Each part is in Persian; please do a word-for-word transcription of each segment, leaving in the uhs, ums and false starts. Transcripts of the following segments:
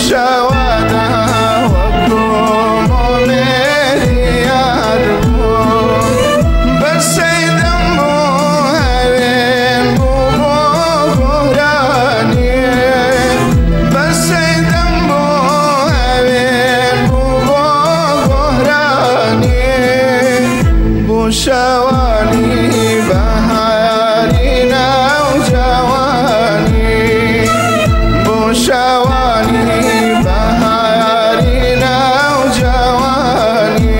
شوادا وكم مليار بس دم هرين بغراني بس دم هرين بغراني بوشواني بهارينا وجواني بوشواني بهارينا وجواني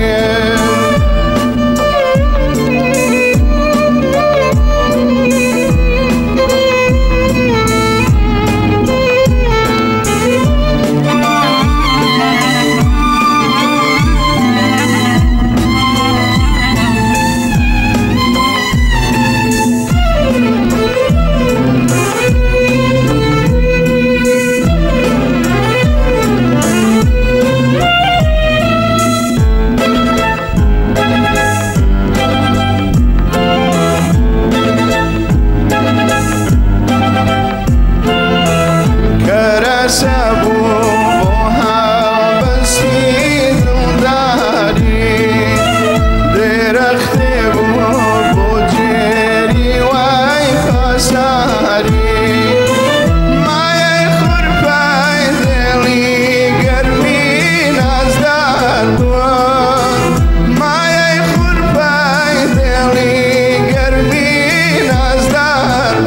سبو بوها بستی داری درخت بو بجری وای خساری مای خورپای دلی گرمی نزدار دوان مای خورپای دلی گرمی نزدار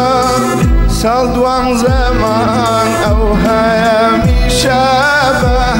دوان سال دوان زمان او همیشه به